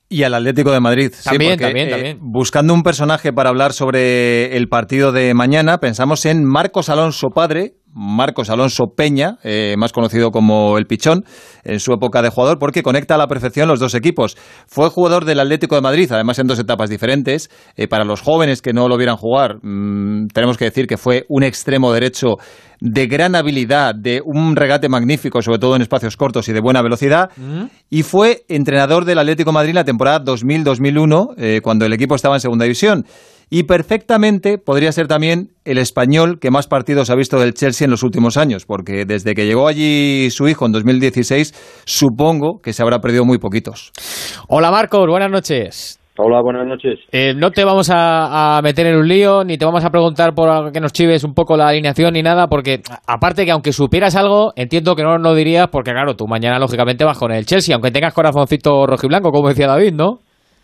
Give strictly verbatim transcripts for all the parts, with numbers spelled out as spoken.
Y al Atlético de Madrid. También, sí, porque, también, eh, también. Buscando un personaje para hablar sobre el partido de mañana, pensamos en Marcos Alonso padre, Marcos Alonso Peña, eh, más conocido como El Pichón, en su época de jugador, porque conecta a la perfección los dos equipos. Fue jugador del Atlético de Madrid, además en dos etapas diferentes. Eh, para los jóvenes que no lo vieran jugar, mmm, tenemos que decir que fue un extremo derecho de gran habilidad, de un regate magnífico, sobre todo en espacios cortos y de buena velocidad, ¿Mm? y fue entrenador del Atlético de Madrid en la temporada dos mil dos mil uno, eh, cuando el equipo estaba en segunda división. Y perfectamente podría ser también el español que más partidos ha visto del Chelsea en los últimos años, porque desde que llegó allí su hijo en dos mil dieciséis, supongo que se habrá perdido muy poquitos. Hola Marcos, buenas noches. Hola, buenas noches. Eh, no te vamos a, a meter en un lío, ni te vamos a preguntar por que nos chives un poco la alineación ni nada, porque aparte que aunque supieras algo, entiendo que no lo dirías, porque claro, tú mañana lógicamente vas con el Chelsea, aunque tengas corazoncito rojiblanco, como decía David, ¿no?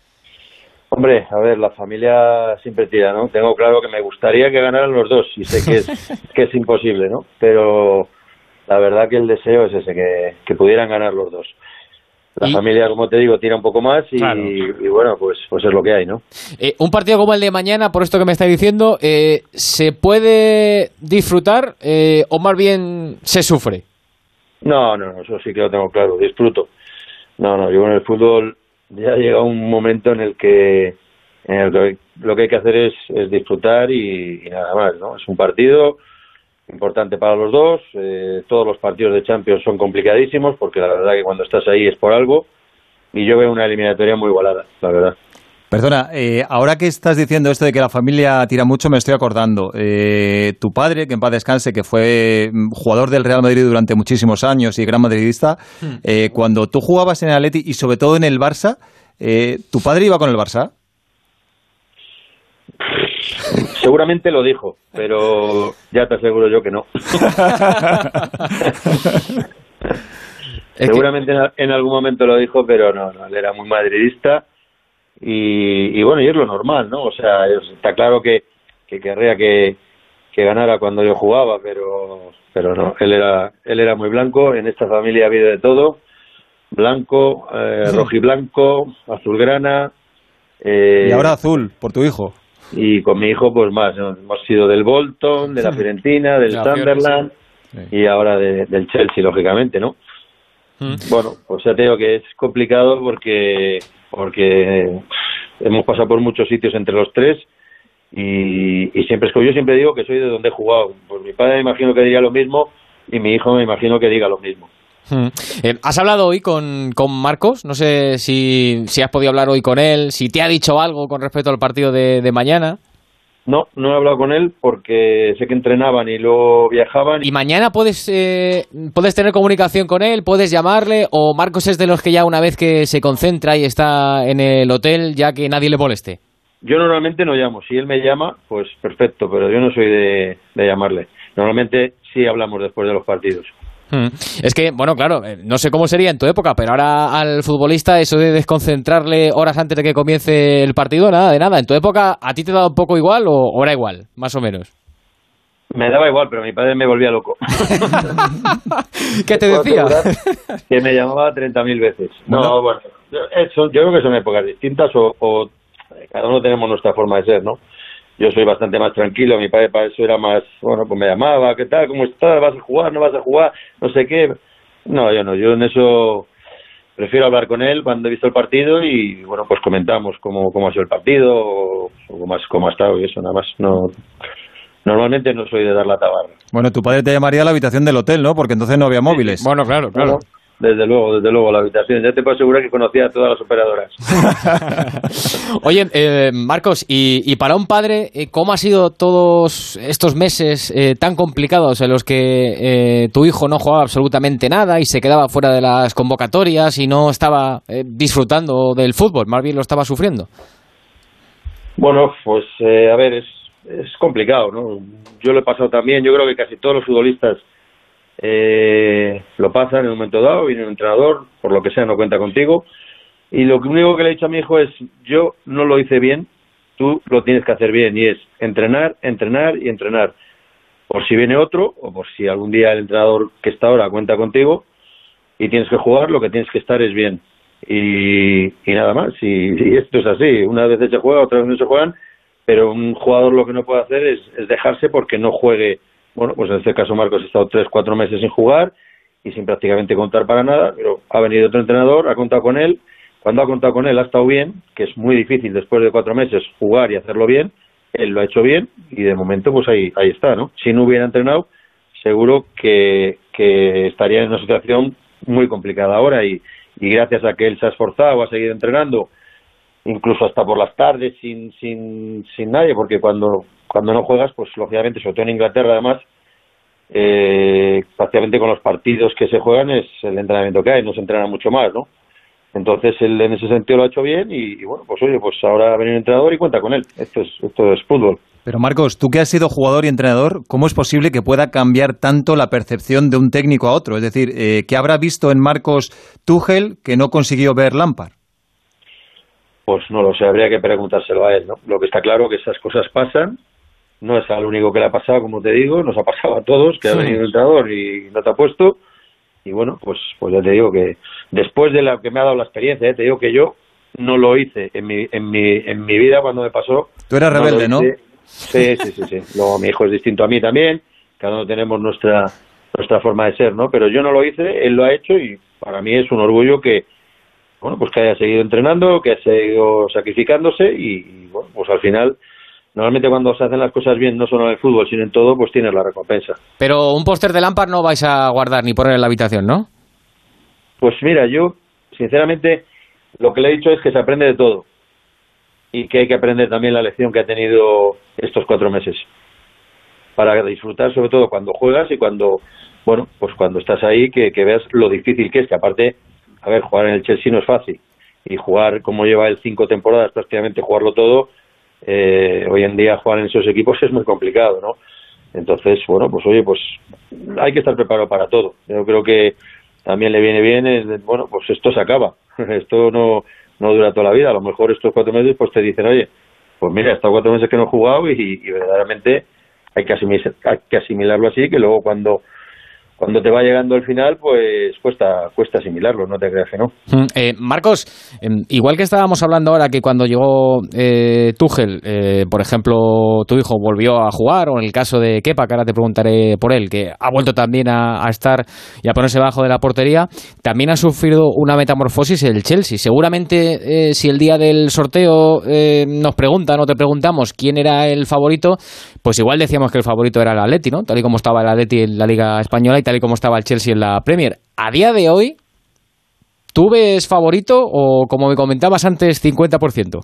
Hombre, a ver, la familia siempre tira, ¿no? Tengo claro que me gustaría que ganaran los dos, y sé que es, que es imposible, ¿no? Pero la verdad que el deseo es ese, que, que pudieran ganar los dos. La ¿Y? familia, como te digo, tira un poco más y, claro. y, y bueno, pues, pues es lo que hay, ¿no? Eh, un partido como el de mañana, por esto que me estáis diciendo, eh, ¿se puede disfrutar eh, o más bien se sufre? No, no, no, eso sí que lo tengo claro, disfruto. No, no, yo en el fútbol ya llega un momento en el que, en el que lo que hay que hacer es, es disfrutar y, y nada más, ¿no? Es un partido importante para los dos, eh, todos los partidos de Champions son complicadísimos porque la verdad que cuando estás ahí es por algo y yo veo una eliminatoria muy igualada, la verdad. Perdona, eh, ahora que estás diciendo esto de que la familia tira mucho, me estoy acordando. Eh, tu padre, que en paz descanse, que fue jugador del Real Madrid durante muchísimos años y gran madridista, eh, cuando tú jugabas en el Atleti y sobre todo en el Barça, eh, ¿tu padre iba con el Barça? Seguramente lo dijo, pero ya te aseguro yo que no. Seguramente que... en algún momento lo dijo, pero no, no, él era muy madridista y, y bueno, y es lo normal, ¿no? O sea, está claro que, que querría que, que ganara cuando yo jugaba, pero pero no, él era él era muy blanco, en esta familia ha habido de todo, blanco, eh, rojiblanco, azulgrana. Eh, y ahora azul, por tu hijo. Y con mi hijo, pues más, ¿no? Hemos sido del Bolton, de la Fiorentina, del Sunderland sí. y ahora de, del Chelsea, lógicamente, ¿no? Mm. Bueno, pues ya te digo que es complicado porque porque hemos pasado por muchos sitios entre los tres y, y siempre es que yo siempre digo que soy de donde he jugado. Pues mi padre me imagino que diría lo mismo y mi hijo me imagino que diga lo mismo. Hmm. Eh, ¿Has hablado hoy con, con Marcos? No sé si, si has podido hablar hoy con él, si te ha dicho algo con respecto al partido de, de mañana. No, no he hablado con él porque sé que entrenaban y luego viajaban. ¿Y mañana puedes, eh, puedes tener comunicación con él? ¿Puedes llamarle? ¿O Marcos es de los que ya una vez que se concentra y está en el hotel ya que nadie le moleste? Yo normalmente no llamo. Si él me llama, pues perfecto, pero yo no soy de, de llamarle. Normalmente sí hablamos después de los partidos. Hmm. Es que, bueno, claro, no sé cómo sería en tu época, pero ahora al futbolista eso de desconcentrarle horas antes de que comience el partido, nada de nada. ¿En tu época a ti te daba un poco igual o, o era igual, más o menos? Me daba igual, pero mi padre me volvía loco. ¿Qué te decía? Que me llamaba treinta mil veces. No, bueno, bueno eso, yo creo que son épocas distintas o, o cada uno tenemos nuestra forma de ser, ¿no? Yo soy bastante más tranquilo, mi padre para eso era más, bueno, pues me llamaba, ¿qué tal? ¿Cómo estás? ¿Vas a jugar? ¿No vas a jugar? No sé qué. No, yo no, yo en eso prefiero hablar con él cuando he visto el partido y, bueno, pues comentamos cómo, cómo ha sido el partido o, o cómo, cómo ha estado y eso, nada más. No, normalmente no soy de dar la tabarra. Bueno, tu padre te llamaría a la habitación del hotel, ¿no? Porque entonces no había móviles. Sí, bueno, claro, claro. No, desde luego, desde luego, la habitación. Ya te puedo asegurar que conocía a todas las operadoras. Oye, eh, Marcos, y, y para un padre, eh, ¿cómo ha sido todos estos meses eh, tan complicados en los que eh, tu hijo no jugaba absolutamente nada y se quedaba fuera de las convocatorias y no estaba eh, disfrutando del fútbol, más bien lo estaba sufriendo? Bueno, pues eh, a ver, es, es complicado, ¿no? Yo lo he pasado también, yo creo que casi todos los futbolistas Eh, lo pasan en un momento dado, viene un entrenador, por lo que sea no cuenta contigo y lo único que le he dicho a mi hijo es yo no lo hice bien, tú lo tienes que hacer bien y es entrenar, entrenar y entrenar por si viene otro o por si algún día el entrenador que está ahora cuenta contigo y tienes que jugar, lo que tienes que estar es bien y, y nada más. Y, y esto es así, unas veces se juega, otras veces no se juegan, pero un jugador lo que no puede hacer es, es dejarse porque no juegue. Bueno, pues en este caso Marcos ha estado tres, cuatro meses sin jugar y sin prácticamente contar para nada, pero ha venido otro entrenador, ha contado con él. Cuando ha contado con él ha estado bien, que es muy difícil después de cuatro meses jugar y hacerlo bien. Él lo ha hecho bien y de momento pues ahí ahí está, ¿no? Si no hubiera entrenado, seguro que, que estaría en una situación muy complicada ahora y, y gracias a que él se ha esforzado, ha seguido entrenando, incluso hasta por las tardes sin sin sin nadie, porque cuando cuando no juegas, pues lógicamente, sobre todo en Inglaterra además, eh, prácticamente con los partidos que se juegan es el entrenamiento que hay, no se entrena mucho más, ¿no? Entonces él en ese sentido lo ha hecho bien y, y bueno, pues oye, pues ahora ha venido un entrenador y cuenta con él. Esto es esto es fútbol. Pero Marcos, tú que has sido jugador y entrenador, ¿cómo es posible que pueda cambiar tanto la percepción de un técnico a otro? Es decir, eh, ¿qué habrá visto en Marcos Tuchel que no consiguió ver Lampard? Pues no lo sé, habría que preguntárselo a él, ¿no? Lo que está claro que esas cosas pasan, no es al único que le ha pasado, como te digo, nos ha pasado a todos, que sí. Ha venido el entrenador y no te ha puesto. Y bueno, pues pues ya te digo que después de la que me ha dado la experiencia, ¿eh? Te digo que yo no lo hice en mi en mi en mi vida cuando me pasó. Tú eras rebelde, ¿no? Sí, sí, sí, sí. Luego mi hijo es distinto a mí también, cada uno tenemos nuestra nuestra forma de ser, ¿no? Pero yo no lo hice, él lo ha hecho y para mí es un orgullo que, bueno, pues que haya seguido entrenando, que haya seguido sacrificándose y, y bueno, pues al final, normalmente cuando se hacen las cosas bien, no solo en el fútbol, sino en todo, pues tienes la recompensa. Pero un póster de Lampard no vais a guardar ni poner en la habitación, ¿no? Pues mira, yo, sinceramente, lo que le he dicho es que se aprende de todo y que hay que aprender también la lección que ha tenido estos cuatro meses para disfrutar, sobre todo cuando juegas y cuando, bueno, pues cuando estás ahí, que, que veas lo difícil que es, que aparte, a ver, jugar en el Chelsea no es fácil y jugar como lleva él cinco temporadas, prácticamente jugarlo todo, eh, hoy en día jugar en esos equipos es muy complicado, ¿no? Entonces, bueno, pues oye, pues hay que estar preparado para todo. Yo creo que también le viene bien, el, bueno, pues esto se acaba, esto no no dura toda la vida, a lo mejor estos cuatro meses pues te dicen, oye, pues mira, estos cuatro meses que no he jugado y, y verdaderamente hay que, asimilar, hay que asimilarlo así, que luego cuando cuando te va llegando el final, pues cuesta cuesta asimilarlo, no te creas que no. Eh, Marcos, eh, igual que estábamos hablando ahora que cuando llegó eh, Tuchel, eh, por ejemplo, tu hijo volvió a jugar, o en el caso de Kepa, que ahora te preguntaré por él, que ha vuelto también a, a estar y a ponerse bajo de la portería, también ha sufrido una metamorfosis el Chelsea. Seguramente, eh, si el día del sorteo eh, nos preguntan o te preguntamos quién era el favorito, pues igual decíamos que el favorito era el Atleti, ¿no? Tal y como estaba el Atleti en la Liga Española y tal y como estaba el Chelsea en la Premier. A día de hoy, ¿tú ves favorito o, como me comentabas antes, cincuenta por ciento?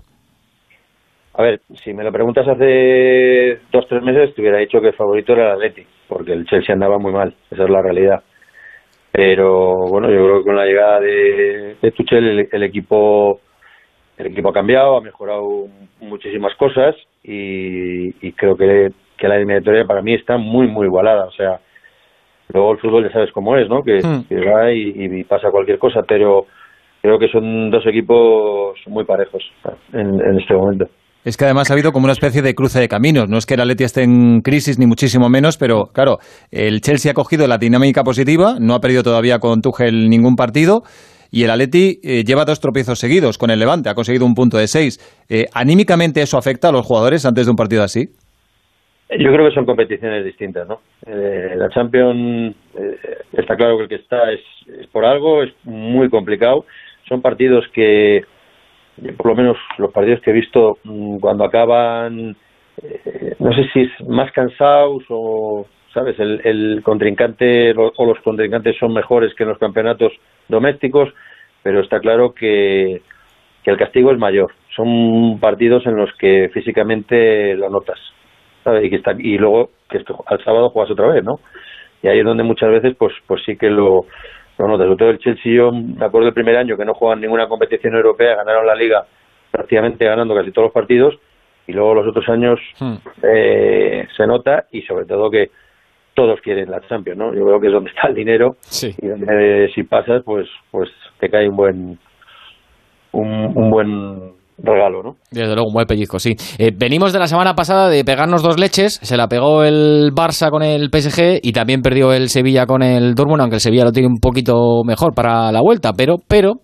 A ver, si me lo preguntas hace dos o tres meses, te hubiera dicho que el favorito era el Atleti, porque el Chelsea andaba muy mal, esa es la realidad. Pero bueno, yo creo que con la llegada de, de Tuchel el, el equipo el equipo ha cambiado, ha mejorado muchísimas cosas y, y creo que, que la eliminatoria para mí está muy, muy igualada, o sea, luego el fútbol ya sabes cómo es, ¿no? Que, mm. que va y, y pasa cualquier cosa, pero creo que son dos equipos muy parejos en, en este momento. Es que además ha habido como una especie de cruce de caminos. No es que el Atleti esté en crisis, ni muchísimo menos, pero claro, el Chelsea ha cogido la dinámica positiva, no ha perdido todavía con Tuchel ningún partido, y el Atleti eh, lleva dos tropiezos seguidos con el Levante, ha conseguido un punto de seis. Eh, ¿Anímicamente eso afecta a los jugadores antes de un partido así? Yo creo que son competiciones distintas, ¿no? Eh, la Champions, eh, está claro que el que está es, es por algo, es muy complicado. Son partidos que, por lo menos los partidos que he visto, cuando acaban, eh, no sé si es más cansados o, ¿sabes? El, el contrincante o los contrincantes son mejores que en los campeonatos domésticos, pero está claro que, que el castigo es mayor. Son partidos en los que físicamente lo notas. ¿Sabe? Y que está y luego que esto, al sábado juegas otra vez, ¿no? Y ahí es donde muchas veces pues pues sí que lo, lo notas. Sobre todo el Chelsea, yo me acuerdo del primer año que no juegan ninguna competición europea, ganaron la Liga prácticamente ganando casi todos los partidos, y luego los otros años hmm. eh, se nota, y sobre todo que todos quieren la Champions, ¿no? Yo creo que es donde está el dinero, sí. Y donde eh, si pasas pues pues te cae un buen un, un buen regalo, ¿no? Desde luego, un buen pellizco, sí. Eh, venimos de la semana pasada de pegarnos dos leches, se la pegó el Barça con el P S G y también perdió el Sevilla con el Dortmund, aunque el Sevilla lo tiene un poquito mejor para la vuelta, pero pero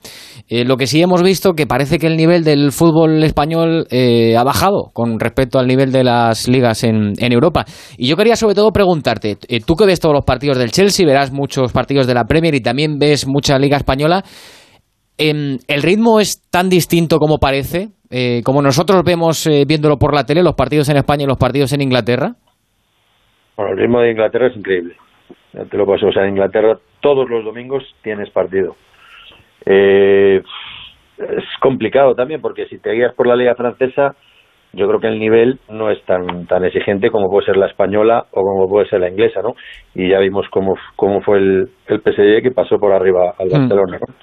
Eh, lo que sí hemos visto que parece que el nivel del fútbol español eh, ha bajado con respecto al nivel de las ligas en, en Europa. Y yo quería sobre todo preguntarte, eh, tú que ves todos los partidos del Chelsea, verás muchos partidos de la Premier y también ves mucha liga española, eh, ¿el ritmo es tan distinto como parece? Eh, como nosotros vemos eh, viéndolo por la tele, los partidos en España y los partidos en Inglaterra. Bueno, el ritmo de Inglaterra es increíble. Ya te lo paso. O sea, en Inglaterra todos los domingos tienes partido. Eh, es complicado también porque si te guías por la liga francesa, yo creo que el nivel no es tan tan exigente como puede ser la española o como puede ser la inglesa, ¿no? Y ya vimos cómo, cómo fue el, el P S G que pasó por arriba al Barcelona, ¿no?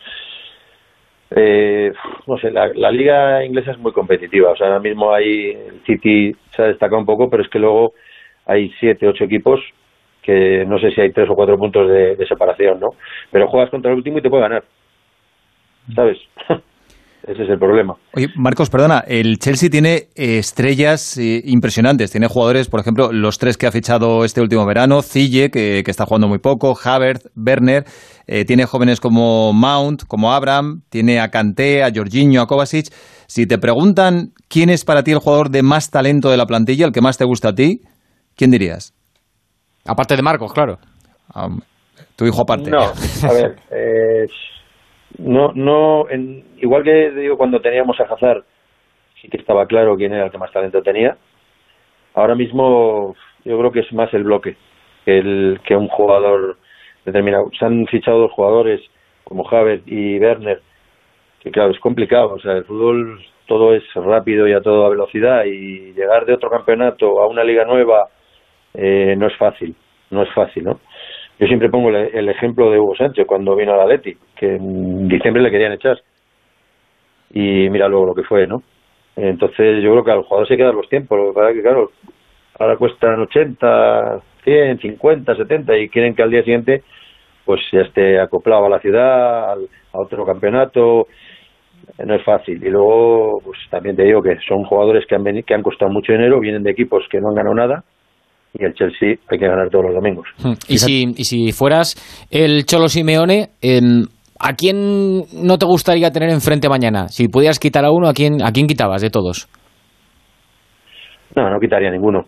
Eh, no sé, la, la liga inglesa es muy competitiva. O sea, ahora mismo hay el City se ha destacado un poco, pero es que luego hay siete, ocho equipos que no sé si hay tres o cuatro puntos de, de separación, ¿no? Pero juegas contra el último y te puede ganar, ¿sabes? Ese es el problema. Oye, Marcos, perdona, el Chelsea tiene estrellas eh, impresionantes. Tiene jugadores, por ejemplo, los tres que ha fichado este último verano, Zille, que, que está jugando muy poco, Havertz, Werner. Eh, tiene jóvenes como Mount, como Abraham, tiene a Kanté, a Jorginho, a Kovacic. Si te preguntan quién es para ti el jugador de más talento de la plantilla, el que más te gusta a ti, ¿quién dirías? Aparte de Marcos, claro. Um, tu hijo aparte. No, a ver, eh, no, no, en, igual que digo cuando teníamos a Hazard, sí que estaba claro quién era el que más talento tenía. Ahora mismo yo creo que es más el bloque que, el, que un jugador determinado. Se han fichado dos jugadores como Havertz y Werner, que claro, es complicado. O sea, el fútbol todo es rápido y a toda velocidad y llegar de otro campeonato a una liga nueva eh, no es fácil, no es fácil, ¿no? Yo siempre pongo el, el ejemplo de Hugo Sánchez cuando vino al Atleti, que en diciembre le querían echar y mira luego lo que fue, ¿no? Entonces yo creo que al jugador se quedan los tiempos, lo que pasa es que claro, ahora cuestan ochenta, cien, cincuenta, setenta y quieren que al día siguiente pues ya esté acoplado a la ciudad, al, a otro campeonato. No es fácil. Y luego pues también te digo que son jugadores que han venido, que han costado mucho dinero, vienen de equipos que no han ganado nada y el Chelsea hay que ganar todos los domingos. Y si, y si fueras el Cholo Simeone, eh, ¿a quién no te gustaría tener enfrente mañana? Si pudieras quitar a uno, ¿a quién, a quién quitabas de todos? No, no quitaría ninguno.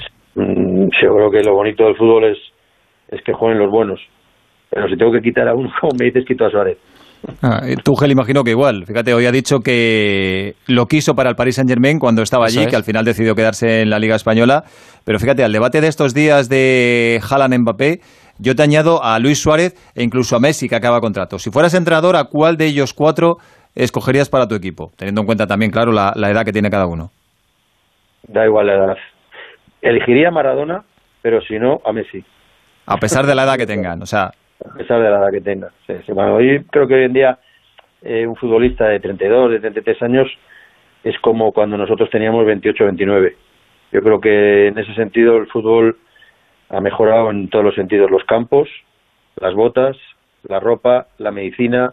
Yo creo que lo bonito del fútbol es, es que jueguen los buenos. Pero si tengo que quitar a uno, como me dices, quito a Suárez. Ah, Tuchel imagino que igual. Fíjate, hoy ha dicho que lo quiso para el Paris Saint-Germain cuando estaba allí, que al final decidió quedarse en la Liga Española. Pero fíjate, al debate de estos días de Haaland-Mbappé, yo te añado a Luis Suárez e incluso a Messi, que acaba contrato. Si fueras entrenador, ¿a cuál de ellos cuatro escogerías para tu equipo? Teniendo en cuenta también, claro, la, la edad que tiene cada uno. Da igual la edad. Elegiría a Maradona, pero si no, a Messi. A pesar de la edad que tengan, o sea... A pesar de la edad que tenga. Sí, sí. Bueno, hoy creo que hoy en día eh, un futbolista de treinta y dos, de treinta y tres años es como cuando nosotros teníamos veintiocho, veintinueve. Yo creo que en ese sentido el fútbol ha mejorado en todos los sentidos. Los campos, las botas, la ropa, la medicina.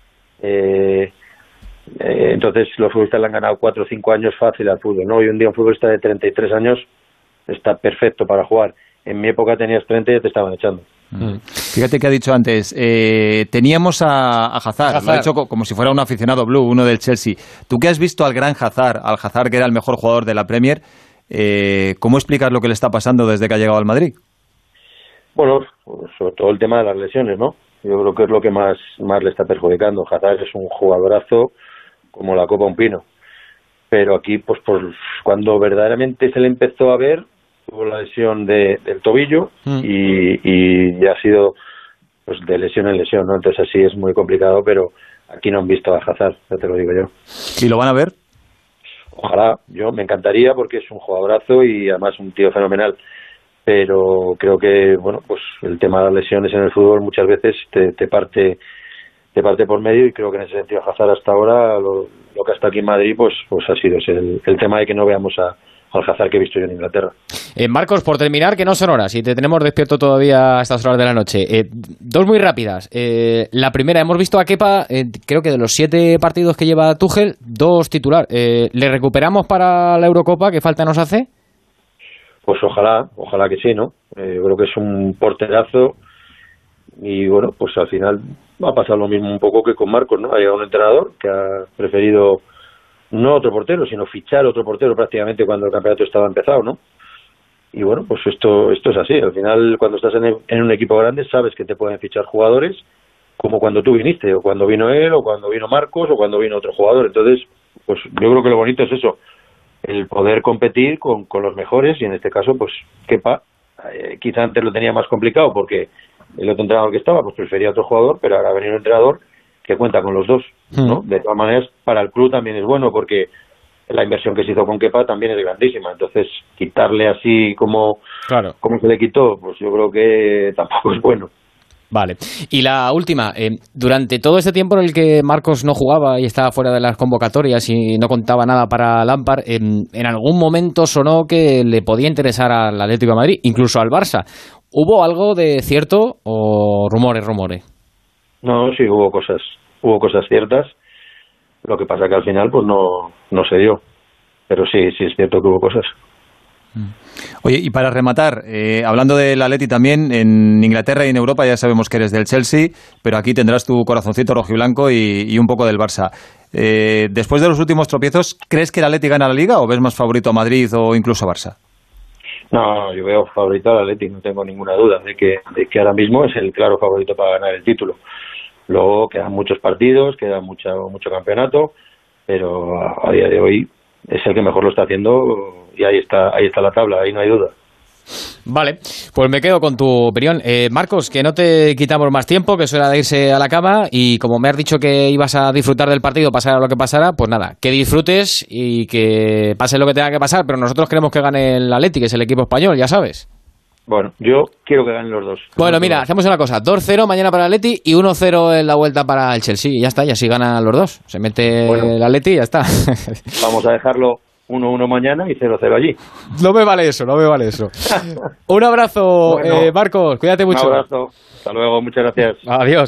Eh, eh, entonces los futbolistas le han ganado cuatro o cinco años fácil al fútbol, ¿no? Hoy en día un futbolista de treinta y tres años está perfecto para jugar. En mi época tenías treinta y ya te estaban echando. Mm. Fíjate que ha dicho antes, eh, teníamos a, a Hazard, Hazard, lo ha hecho co- como si fuera un aficionado blue, uno del Chelsea. Tú que has visto al gran Hazard, al Hazard que era el mejor jugador de la Premier, eh, ¿cómo explicas lo que le está pasando desde que ha llegado al Madrid? Bueno, sobre todo el tema de las lesiones, ¿no? Yo creo que es lo que más, más le está perjudicando. Hazard es un jugadorazo como la copa un pino. Pero aquí, pues, pues cuando verdaderamente se le empezó a ver, tuvo la lesión de, del tobillo mm. y, y ya ha sido pues de lesión en lesión, ¿no? Entonces así es muy complicado, pero aquí no han visto a Hazard, ya te lo digo yo. ¿Y lo van a ver? Ojalá, yo me encantaría porque es un jugadorazo y además un tío fenomenal, pero creo que, bueno, pues el tema de las lesiones en el fútbol muchas veces te, te parte te parte por medio y creo que en ese sentido Hazard hasta ahora, lo, lo que hasta aquí en Madrid, pues pues ha sido ese, el, el tema de que no veamos a al Hazard que he visto yo en Inglaterra. Eh, Marcos, por terminar, que no son horas y te tenemos despierto todavía a estas horas de la noche. Eh, dos muy rápidas. Eh, la primera, hemos visto a Kepa, eh, creo que de los siete partidos que lleva Tuchel, dos titular. Eh, ¿Le recuperamos para la Eurocopa? ¿Qué falta nos hace? Pues ojalá, ojalá que sí, ¿no? Eh, yo creo que es un porterazo y bueno, pues al final va a pasar lo mismo un poco que con Marcos, ¿no? Ha llegado un entrenador que ha preferido no otro portero, sino fichar otro portero prácticamente cuando el campeonato estaba empezado, ¿no? Y bueno, pues esto esto es así. Al final, cuando estás en, en un equipo grande, sabes que te pueden fichar jugadores, como cuando tú viniste, o cuando vino él, o cuando vino Marcos, o cuando vino otro jugador. Entonces, pues yo creo que lo bonito es eso, el poder competir con, con los mejores, y en este caso, pues, Kepa, eh, quizá antes lo tenía más complicado, porque el otro entrenador que estaba, pues prefería otro jugador, pero ahora ha venido un entrenador que cuenta con los dos, ¿no? De todas maneras, para el club también es bueno, porque la inversión que se hizo con Kepa también es grandísima. Entonces, quitarle así como, claro. como se le quitó, pues yo creo que tampoco es bueno. Vale. Y la última, eh, durante todo este tiempo en el que Marcos no jugaba y estaba fuera de las convocatorias y no contaba nada para Lampard, eh, en algún momento sonó que le podía interesar al Atlético de Madrid, incluso al Barça. ¿Hubo algo de cierto o rumores, rumores? No, sí, hubo cosas, hubo cosas ciertas. Lo que pasa que al final pues no, no se dio. Pero sí, sí es cierto que hubo cosas. Oye, y para rematar, eh, hablando del Atleti también, en Inglaterra y en Europa ya sabemos que eres del Chelsea, pero aquí tendrás tu corazoncito rojiblanco y, y un poco del Barça. Eh, después de los últimos tropiezos, ¿crees que el Atleti gana la Liga o ves más favorito a Madrid o incluso a Barça? No, yo veo favorito al Atleti, no tengo ninguna duda de que, de que ahora mismo es el claro favorito para ganar el título. Luego quedan muchos partidos, queda mucho, mucho campeonato, pero a, a día de hoy es el que mejor lo está haciendo y ahí está, ahí está la tabla, ahí no hay duda. Vale, pues me quedo con tu opinión. Eh, Marcos, que no te quitamos más tiempo, que es hora de irse a la cama, y como me has dicho que ibas a disfrutar del partido, pasara lo que pasara, pues nada, que disfrutes y que pase lo que tenga que pasar, pero nosotros queremos que gane el Atleti, que es el equipo español, ya sabes. Bueno, yo quiero que ganen los dos. Bueno, mira, hacemos una cosa, dos cero mañana para el Atleti y uno cero en la vuelta para el Chelsea, y ya está, y así ganan los dos. Se mete bueno, el Atleti y ya está. Vamos a dejarlo uno uno mañana y cero cero allí. No me vale eso, no me vale eso. Un abrazo, bueno, eh, Marcos, cuídate mucho. Un abrazo, hasta luego, muchas gracias. Adiós.